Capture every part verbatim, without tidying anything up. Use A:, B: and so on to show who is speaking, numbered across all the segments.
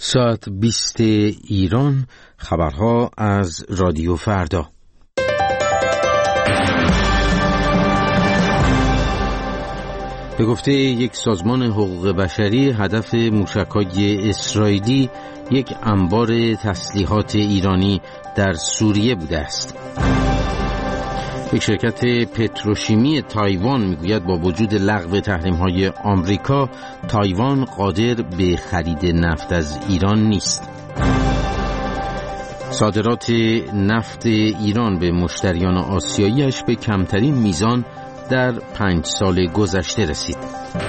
A: ساعت بیست ایران، خبرها از رادیو فردا. به گفته یک سازمان حقوق بشری، هدف موشک‌های اسرائیلی یک انبار تسلیحات ایرانی در سوریه بوده است. یک شرکت پتروشیمی تایوان میگوید با وجود لغو تحریم‌های آمریکا، تایوان قادر به خرید نفت از ایران نیست. صادرات نفت ایران به مشتریان آسیایی‌اش به کمترین میزان در پنج سال گذشته رسید.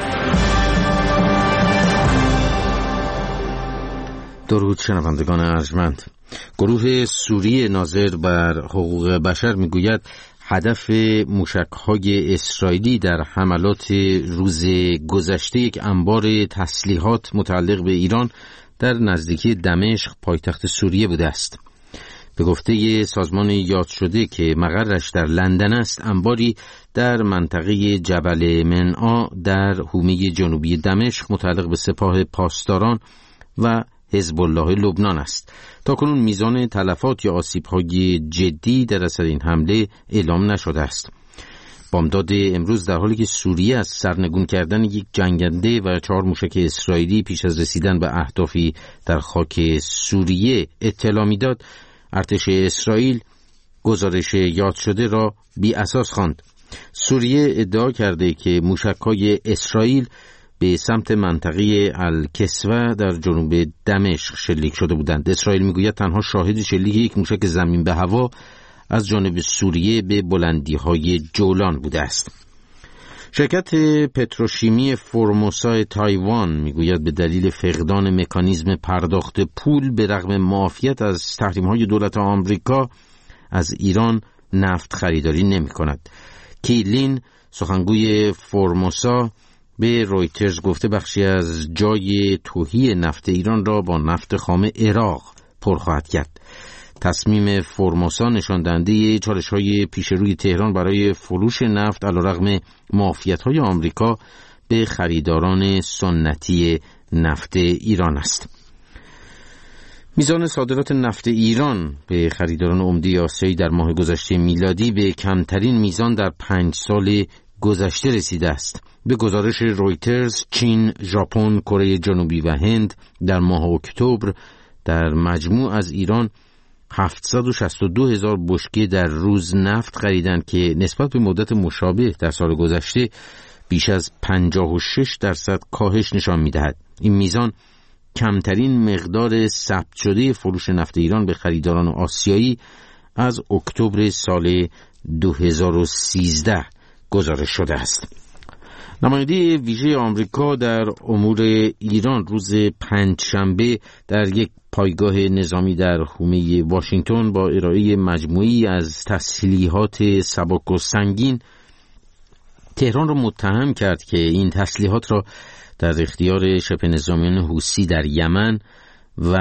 A: درود شنوندگان ارجمند. گروه سوریه ناظر بر حقوق بشر میگوید هدف موشک‌های اسرائیلی در حملات روز گذشته یک انبار تسلیحات متعلق به ایران در نزدیکی دمشق پایتخت سوریه بوده است. به گفته سازمان یاد شده که مقرش در لندن است، انباری در منطقه جبل منعا در حومه جنوبی دمشق متعلق به سپاه پاسداران و حزب الله لبنان است. تاکنون میزان تلفات یا آسیب‌های جدی در اثر این حمله اعلام نشده است. بامداد امروز در حالی که سوریه از سرنگون کردن یک جنگنده و چهار موشک اسرائیلی پیش از رسیدن به اهدافی در خاک سوریه اطلاع می‌داد، ارتش اسرائیل گزارش یاد شده را بی اساس خواند. سوریه ادعا کرده که موشک‌های اسرائیل به سمت منطقه الکسوه در جنوب دمشق شلیک شده بودند. اسرائیل میگوید تنها شاهد شلیک یک موشک زمین به هوا از جانب سوریه به بلندی‌های جولان بوده است. شرکت پتروشیمی فورموسا تایوان میگوید به دلیل فقدان مکانیزم پرداخت پول به رغم معافیت از تحریم‌های دولت آمریکا از ایران نفت خریداری نمی‌کند. کیلین سخنگوی فورموسا به رویترز گفته بخشی از جای تهیه نفت ایران را با نفت خام عراق پر خواهد کرد. تصمیم فورموسا نشان دهنده چالش‌های پیش روی تهران برای فروش نفت علیرغم معافیت‌های آمریکا به خریداران سنتی نفت ایران است. میزان صادرات نفت ایران به خریداران عمده آسیایی در ماه گذشته میلادی به کمترین میزان در پنج سال گذشته رسیده است. به گزارش رویترز، چین، ژاپن، کره جنوبی و هند در ماه اکتبر در مجموع از ایران هفتصد و شصت و دو هزار بشکه در روز نفت خریدند که نسبت به مدت مشابه در سال گذشته بیش از پنجاه و شش درصد کاهش نشان می‌دهد. این میزان کمترین مقدار ثبت شده فروش نفت ایران به خریداران آسیایی از اکتبر سال دو هزار و سیزده گزارش شده است. نماینده ویژه آمریکا در امور ایران روز پنجشنبه در یک پایگاه نظامی در حومه واشنگتن با ارائه مجموعی از تسلیحات سبک و سنگین تهران را متهم کرد که این تسلیحات را در اختیار شبه نظامیان حوثی در یمن و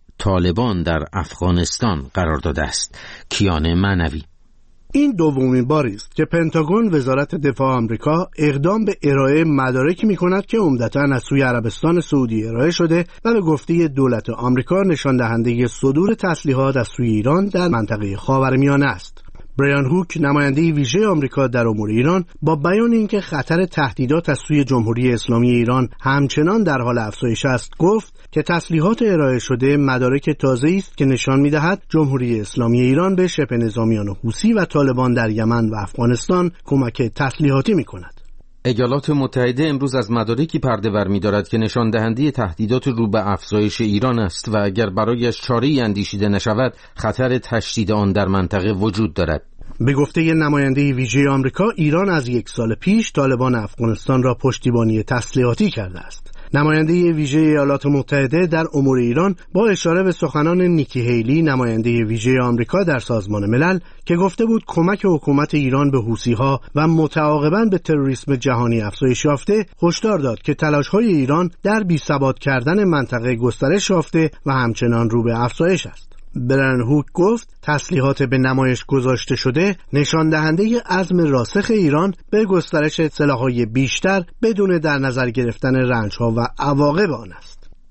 A: طالبان در افغانستان قرار داده است. کیان معنوی:
B: این دومین باری است که پنتاگون، وزارت دفاع آمریکا، اقدام به ارائه مدارکی می‌کند که عمدتاً از سوی عربستان سعودی ارائه شده و به گفته دولت آمریکا نشان دهنده صدور تسلیحات از سوی ایران در منطقه خاورمیانه است. برایان هوک، نماینده ویژه آمریکا در امور ایران، با بیان اینکه خطر تهدیدات از سوی جمهوری اسلامی ایران همچنان در حال افزایش است، گفت که تسلیحات ارائه شده مدارک تازه‌ای است که نشان می‌دهد جمهوری اسلامی ایران به شبه نظامیان حوثی و طالبان در یمن و افغانستان کمک تسلیحاتی می‌کند.
A: ایالات متحده امروز از مدارکی پرده بر می‌دارد که نشان دهنده تهدیدات رو به افزایش ایران است و اگر برایش چاره‌ای اندیشیده نشود خطر تشدید آن در منطقه وجود دارد.
B: به گفته نماینده ویژه آمریکا، ایران از یک سال پیش طالبان افغانستان را پشتیبانی تسلیحاتی کرده است. نماینده ویژه ایالات متحده در امور ایران با اشاره به سخنان نیکی هیلی، نماینده ویژه آمریکا در سازمان ملل، که گفته بود کمک حکومت ایران به حوثی‌ها و متعاقباً به تروریسم جهانی افزایش یافته، هشدار داد که تلاش‌های ایران در بی‌ثبات کردن منطقه گسترش یافته و همچنان رو به افزایش است. برایان هوک گفت تسلیحات به نمایش گذاشته شده نشان دهنده عزم راسخ ایران به گسترش سلاح‌های بیشتر بدون در نظر گرفتن رنج‌ها و عواقب آن است.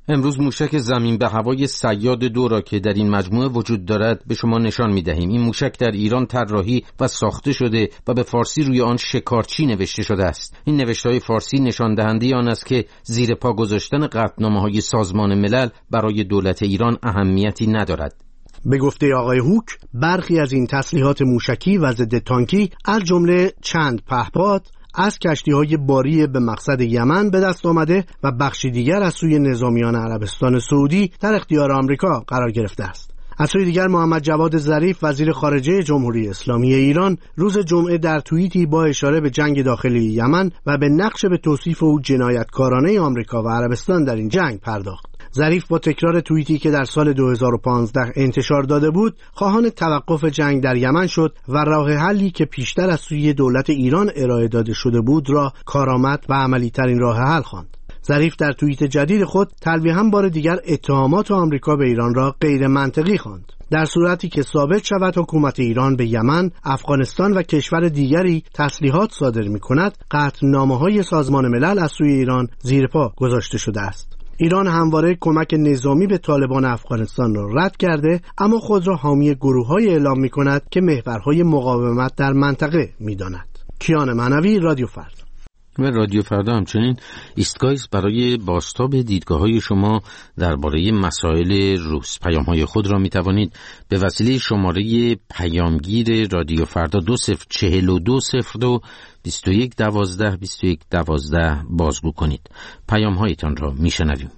A: امروز موشک زمین به هوای صیاد دو را که در این مجموعه وجود دارد به شما نشان می دهیم. این موشک در ایران طراحی و ساخته شده و به فارسی روی آن شکارچی نوشته شده است. این نوشته‌های فارسی نشان دهنده آن است که زیر پا گذاشتن قطعنامه‌های سازمان ملل برای دولت ایران اهمیتی ندارد.
B: به گفته آقای هوک، برخی از این تسلیحات موشکی و ضد تانکی از جمله چند پهپاد از کشتی‌های باری به مقصد یمن به دست آمده و بخشی دیگر از سوی نظامیان عربستان سعودی در اختیار آمریکا قرار گرفته است. از سوی دیگر محمد جواد ظریف وزیر خارجه جمهوری اسلامی ایران روز جمعه در توییتی با اشاره به جنگ داخلی یمن و به نقش به توصیف او جنایتکارانه آمریکا و عربستان در این جنگ پرداخت. ظریف با تکرار توییتی که در سال دو هزار و پانزده انتشار داده بود، خواهان توقف جنگ در یمن شد و راه حلی که پیشتر از سوی دولت ایران ارائه داده شده بود را کارآمد و عملی ترین راه حل خواند. ظریف در توییت جدید خود تلویحاً بار دیگر اتهامات آمریکا به ایران را غیر منطقی خواند. در صورتی که ثابت شود حکومت ایران به یمن، افغانستان و کشور دیگری تسلیحات صادر می‌کند، قطعنامه‌های سازمان ملل از سوی ایران زیر پا گذاشته شده است. ایران همواره کمک نظامی به طالبان افغانستان را رد کرده، اما خود را حامی گروه‌های اعلام می‌کند که محورهای مقاومت در منطقه می‌داند. کیان معنوی، رادیو فردا.
A: و رادیو فردا همچنین ایستگاهی است برای بازتاب دیدگاه‌های شما درباره مسائل روز. پیام‌های خود را می‌توانید به وسیله شماره پیامگیر رادیو فردا دو صفر چهل و دو صفر دو بیست و یک دوازده بیست و یک دوازده بازگو کنید. پیام‌هایتان را می‌شنویم.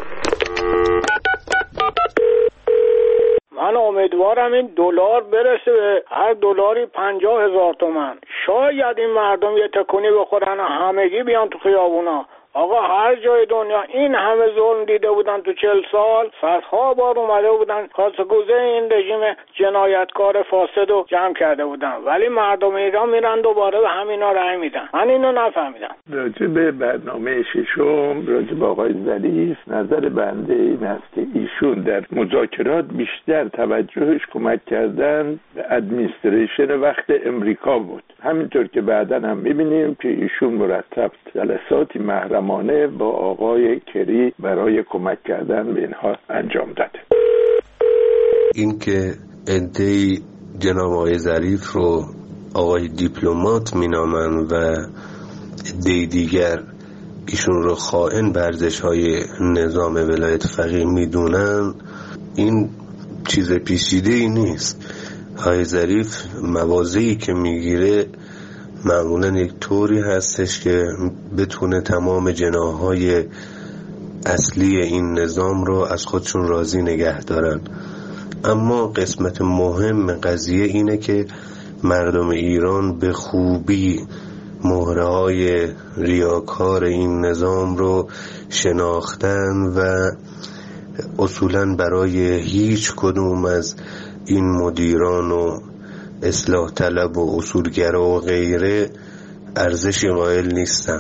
C: من امیدوارم این دلار برسه به هر دلاری پنجاه هزار تومان. شاید این مردم یه تکونی بخورن و همگی بیان تو خیابونا. آقا هر جای دنیا این همه ظلم دیده بودن تو چهل سال، صدها بار اومده بودن کاسه‌گوزه این رژیم جنایتکار فاسد رو جمع کرده بودن، ولی مردم ایران میرن دوباره به همینا رأی میدن. من اینو نفهمیدم.
D: راجع به برنامه ششم، راجع به آقای ظریف، نظر بنده این است که ایشون در مذاکرات بیشتر توجهش کمک کردن به ادمنستریشن وقت امریکا بود. همینطور که بعداً هم میبینیم که ایشون مرتب جلساتی محرم با آقای کری برای کمک کردن به اینها انجام داده.
E: این که عده‌ای جناب آقای ظریف رو آقای دیپلمات مینامن و عده‌ای دیگر ایشون رو خائن به ارزش‌های نظام ولایت فقیه میدونن، این چیز پیچیده‌ای نیست. آقای ظریف مواضعی که میگیره معمولا یک طوری هستش که بتونه تمام جناح‌های اصلی این نظام رو از خودشون راضی نگه دارن. اما قسمت مهم قضیه اینه که مردم ایران به خوبی مهره‌های ریاکار این نظام رو شناختن و اصولاً برای هیچ کدوم از این مدیران و اصلاح طلب و اصولگرا و غیره ارزشی قائل نیستم.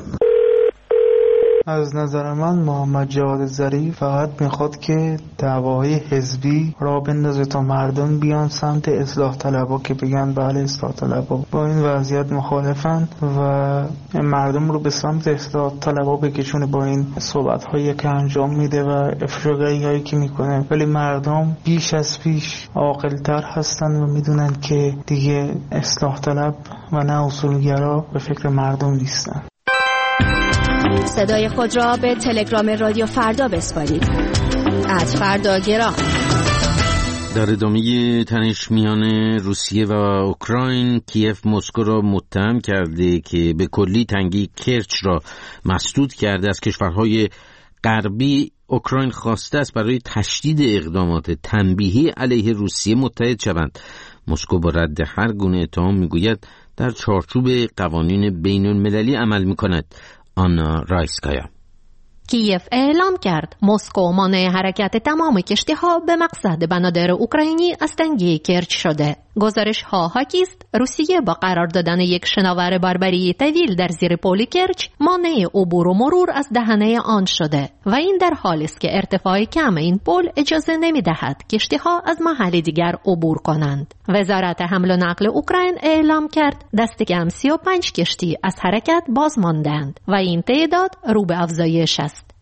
F: از نظر من محمد جواد ظریف فقط میخواد که دعواهای حزبی را بندازه تا مردم بیان سمت اصلاح طلبها که بگن بله اصلاح طلبها با این وضعیت مخالفن و مردم رو به سمت اصلاح طلبها بکشونه با این صحبت‌هایی که انجام میده و افشاگری‌هایی که میکنه. ولی مردم بیش از پیش عاقل‌تر هستن و میدونن که دیگه اصلاح طلب و نه اصولگرا به فکر مردم نیستن.
G: صدای خود را به تلگرام رادیو فردا بسپارید. ات فردا گرام.
A: در ادامه تنش میان روسیه و اوکراین، کیف مسکو را متهم کرده که به کلی تنگی کرچ را مسدود کرده. از کشورهای غربی اوکراین خواسته است برای تشدید اقدامات تنبیهی علیه روسیه متحد شوند. مسکو با رد هر گونه اتهام میگوید در چارچوب قوانین بین المللی عمل میکند. آنا رایسکایا.
H: کیف اعلام کرد مسکو مانع حرکت تمام کشتی‌ها به مقصد بنادر اوکراینی از تنگه کرچ شده. گزارش ها حاکی است روسیه با قرار دادن یک شناور بربری طویل در زیر پل کرچ مانع عبور و مرور از دهنه آن شده و این در حالی است که ارتفاع کم این پل اجازه نمی‌دهد کشتی‌ها از محل دیگر عبور کنند. وزارت حمل و نقل اوکراین اعلام کرد دست کم سی و پنج کشتی از حرکت باز ماندند و این تعداد رو به افزایش است.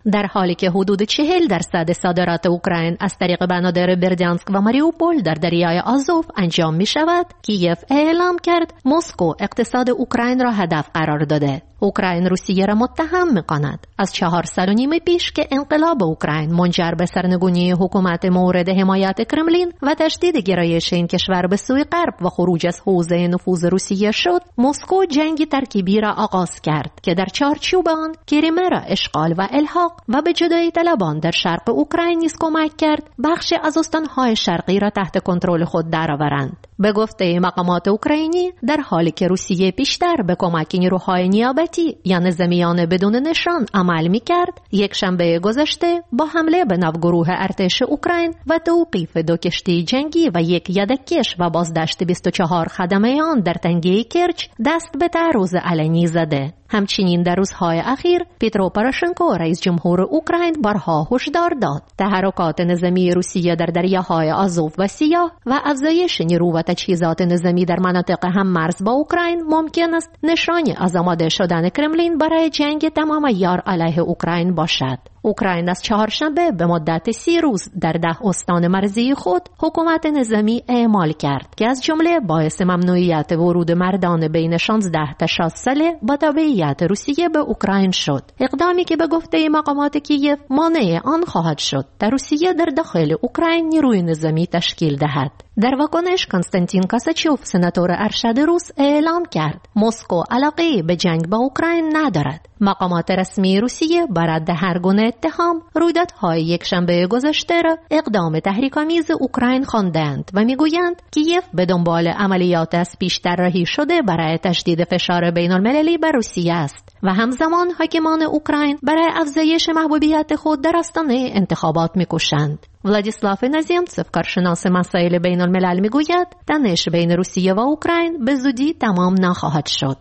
H: در حالی که حدود چهل درصد صادرات اوکراین از طریق بنادر بردیانسک و ماریوپول در دریای آزوف انجام می شود، کیف اعلام کرد مسکو اقتصاد اوکراین را هدف قرار داده. اوکراین روسیه را متهم می کند از چهار سال و نیم پیش که انقلاب اوکراین منجر به سرنگونی حکومت مورد حمایت کرملین و تشدید گرایش این کشور به سوی غرب و خروج از حوزه نفوذ روسیه شد، مسکو جنگی ترکیبی را آغاز کرد که در چارچوب آن کریمه را اشغال و الحاق و به جدایی طلبان در شرق اوکراین نیز کمک کرد بخشی از استانهای شرقی را تحت کنترل خود درآورند. به گفته مقامات اوکراینی، در حالی که روسیه بیشتر به کمک نیروهای نیابتی یا نظامیان بدون نشان عمل می‌کرد، یک شنبه گذشته با حمله به ناوگروه ارتش اوکراین و توقیف دو کشتی جنگی و یک یدککش و بازداشت بیست و چهار خدمه آن در تنگه کرچ دست به تعرض علنی زده. همچنین در روزهای اخیر پیترو پوروشنکو رئیس جمهور اوکراین بارها هشدار داد تحرکات نظامی روسیه در دریاهای آزوف و سیاه و افزایش نیرو و تجهیزات نظامی در مناطق هم مرز با اوکراین ممکن است نشانی از آماده شدن کرملین برای جنگ تمام عیار علیه اوکراین باشد. اوکراین از چهارشنبه به مدت سی روز در ده استان مرزی خود حکومت نظامی اعمال کرد که از جمله باعث ممنوعیت ورود مردان بین شانزده تا شصت ساله با تابعیت روسیه به اوکراین شد. اقدامی که به گفته مقامات کیف مانع آن خواهد شد تا روسیه در داخل اوکراین نیروی نظامی تشکیل دهد. در واکنش کنستانتین کاساچوف سناتور ارشد روس اعلام کرد مسکو علاقه به جنگ با اوکراین ندارد. مقامات رسمی روسیه بر رد هر گونه اتهام رویدادهای یک شنبه گذشته را اقدام تحریک‌آمیز اوکراین خواندند و میگویند کیف به دنبال عملیات از پیش طراحی شده برای تشدید فشار بین‌المللی بر روسیه است و همزمان حاکمان اوکراین برای افزایش محبوبیت خود در آستانه انتخابات می‌کوشند. ولادیسلاف نزیمتسف کارشناس مسائل بین الملل میگوید تنش بین روسیه و اوکراین به زودی تمام نخواهد شد.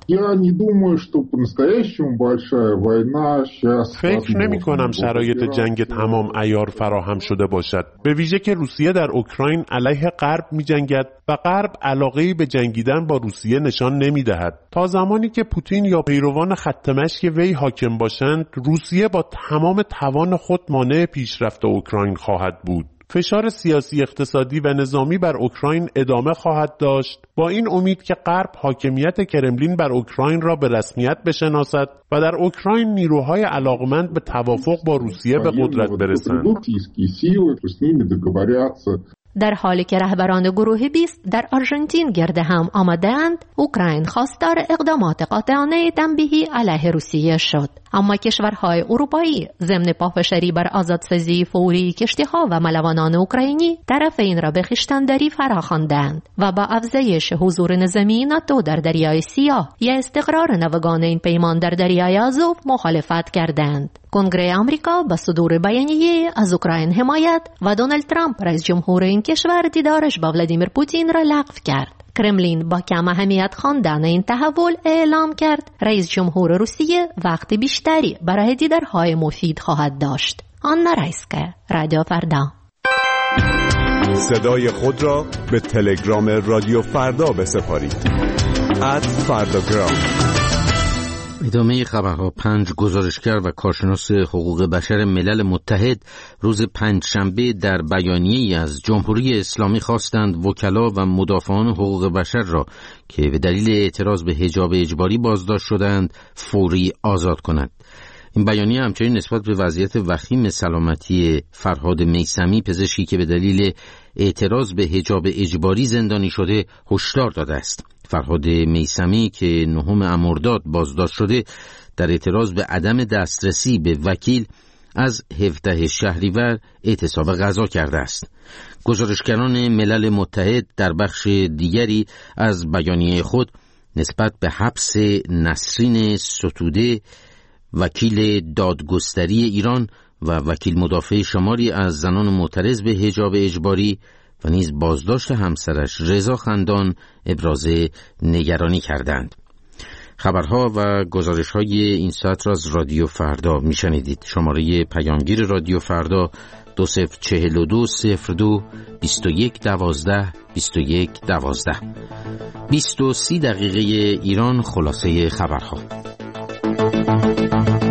I: فکر نمی کنم شرایط جنگ تمام عیار فراهم شده باشد، به ویژه که روسیه در اوکراین علیه غرب می جنگد و غرب علاقه‌ای به جنگیدن با روسیه نشان نمی دهد. تا زمانی که پوتین یا پیروان خط مشی وی حاکم باشند، روسیه با تمام توان خود مانع پیشرفت اوکراین خواهد بود. فشار سیاسی، اقتصادی و نظامی بر اوکراین ادامه خواهد داشت، با این امید که غرب حاکمیت کرملین بر اوکراین را به رسمیت بشناسد و در اوکراین نیروهای علاقمند به توافق با روسیه به قدرت برسند.
H: در حالی که رهبران گروه بیست در آرژانتین گرد هم آمدند، اوکراین خواستار اقدامات قاطعانه تنبیهی علیه روسیه شد. اما کشورهای اروپایی ضمن پافشاری بر آزادسازی فوری کشتی‌ها و ملوانان اوکراینی طرفین را به خویشتن‌داری فراخواندند و با افزایش حضور نظامی ناتو در دریای سیاه یا استقرار ناوگان این پیمان در دریای آزوف مخالفت کردند. کنگره آمریکا با صدور بیانیه از اوکراین حمایت و دونالد ترامپ رئیس جمهور این کشور دیدارش با ولادیمیر پوتین را لغو کرد. کرملین با کم اهمیت خواندن این تحول اعلام کرد رئیس جمهور روسیه وقت بیشتری برای دیدارهای مفید خواهد داشت. آنا رایسکه، رادیو فردا.
J: صدای خود را به تلگرام رادیو فردا بسپارید. ات فرداگرام.
A: ادامه خبرها. پنج گزارشگر و کارشناس حقوق بشر ملل متحد روز پنجشنبه در بیانیه‌ای از جمهوری اسلامی خواستند وکلا و مدافعان حقوق بشر را که به دلیل اعتراض به حجاب اجباری بازداشت شدند فوری آزاد کنند. این بیانیه همچنین نسبت به وضعیت وخیم سلامتی فرهاد میثمی، پزشکی که به دلیل اعتراض به حجاب اجباری زندانی شده، هشدار داده است. فرهاد میثمی که نهم مرداد بازداشت شده در اعتراض به عدم دسترسی به وکیل از هفدهم شهریور اعتصاب غذا کرده است. گزارشگران ملل متحد در بخش دیگری از بیانیه خود نسبت به حبس نسرین ستوده، وکیل دادگستری ایران و وکیل مدافع شماری از زنان معترض به حجاب اجباری و نیز بازداشت همسرش رضا خندان ابراز نگرانی کردند. خبرها و گزارش‌های این ساعت را از رادیو فردا میشنیدید. شماره پیامگیر رادیو فردا دو صفر چهل و دو صفر دو بیست و یک دوازده بیست و یک دوازده. بیست و سی دقیقه ایران. خلاصه خبرها.